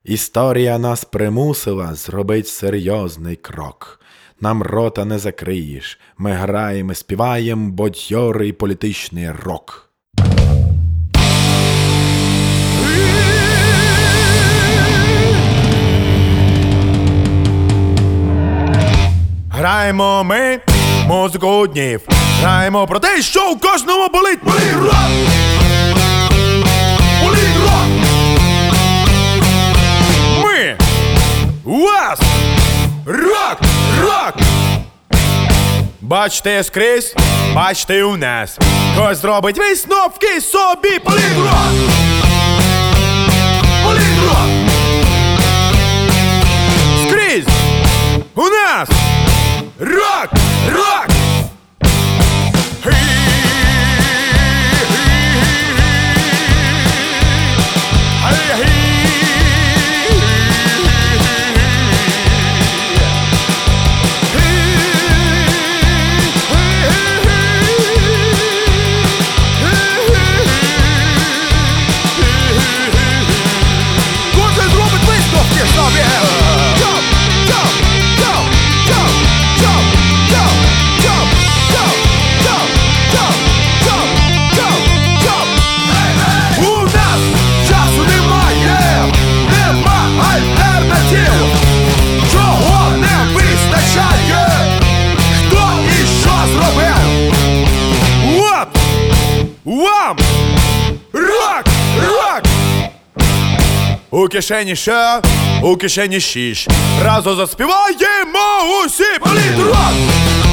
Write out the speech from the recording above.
Історія нас примусила зробить серйозний крок. Нам рота не закриєш, ми граємо, співаєм бадьорий політичний рок. Граємо ми музику днів. Граємо про те, що у кожному болить. Болить рок! Болить рок! Ми у вас Рок! Рок! бачите скрізь, бачите у нас. Хтось зробить висновки собі. Болить рок! Болить рок! Скрізь у нас Рок! Рок! Кожен зробить висновки собі. У нас часу немає, нема альтернатив. Чого не вистачає? Хто і що зробив? От вам Рок! Рок! у кишені ще, у кишені шіш. Разом заспіваємо усі. Болить рок!